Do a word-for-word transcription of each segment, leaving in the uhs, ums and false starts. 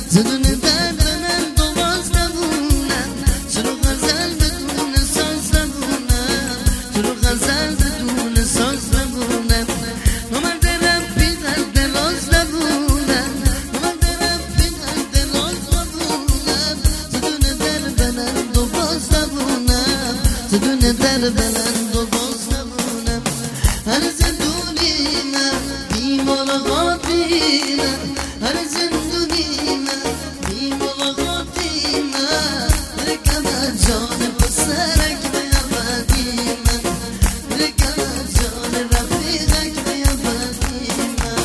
زدون درد من دو باز نبونم چرا غزل بدون ساز نبونم چرا غزل بدون ساز نبونم نامرد ربی قلب راز نبونم نامرد ربی قلب راز نبونم زدون درد من دو باز نبونم زدون درد من دو باز نبونم هر زندونی من بی ملاقاتی من هر زندونی من بی ملاقاتی من رکم جان بسرک بیابدی من رکم جان رفیقک بیابدی من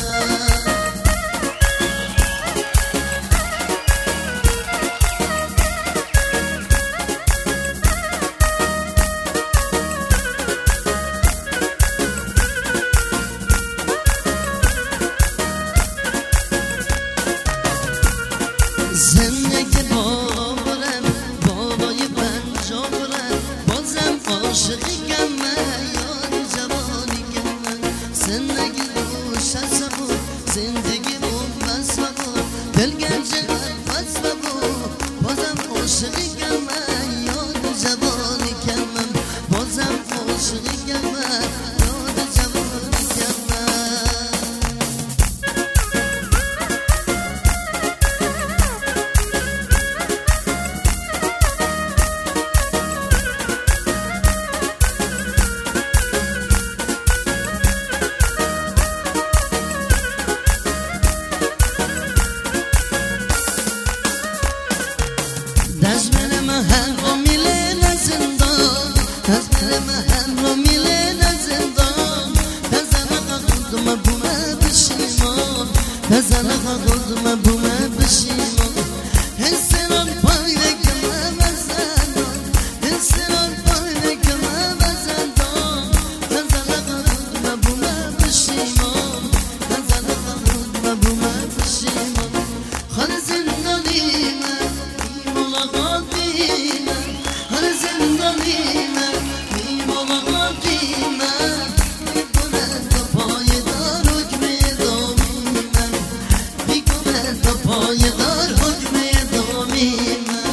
زندگی بابرم بابای پنجا برم بازم عاشقی کم من یاد جوانی کم من زندگی روش از بود زندگی بود بس بود دلگرج بس بود بازم عاشقی کم من یاد جوانی کم من بازم عاشقی کم من یاد جوانی کم من دزمن محل رو میله نزندان دزمن محل رو میله نزندان دزنقا قدوم بومه بشیمان دزنقا قدوم بومه بشیمان هستران پایده که من بزندان هستران پایده که من بزندان دزنقا قدوم بومه بشیمان دزنقا قدوم بومه بشیمان خال زندانی من ملاقاتی من هر زندانی من بی ملاقاتی من میکنه تا پایدار حکم اعدامی من میکنه تا پایدار حکم اعدامی من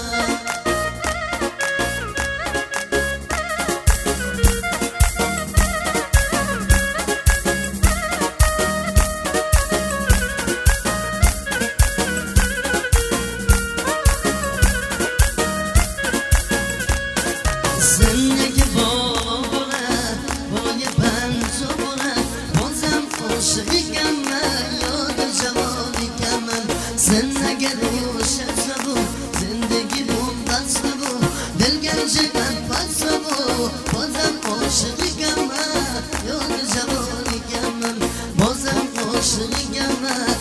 زندگی بابرم بای پنجا برم بازم عاشقی کم من یاد جوانی کم من زندگی روشن بود زندگی بود بس بود دلگرج من بس بود بازم عاشقی کم من یاد جوانی کم من بازم عاشقی کم من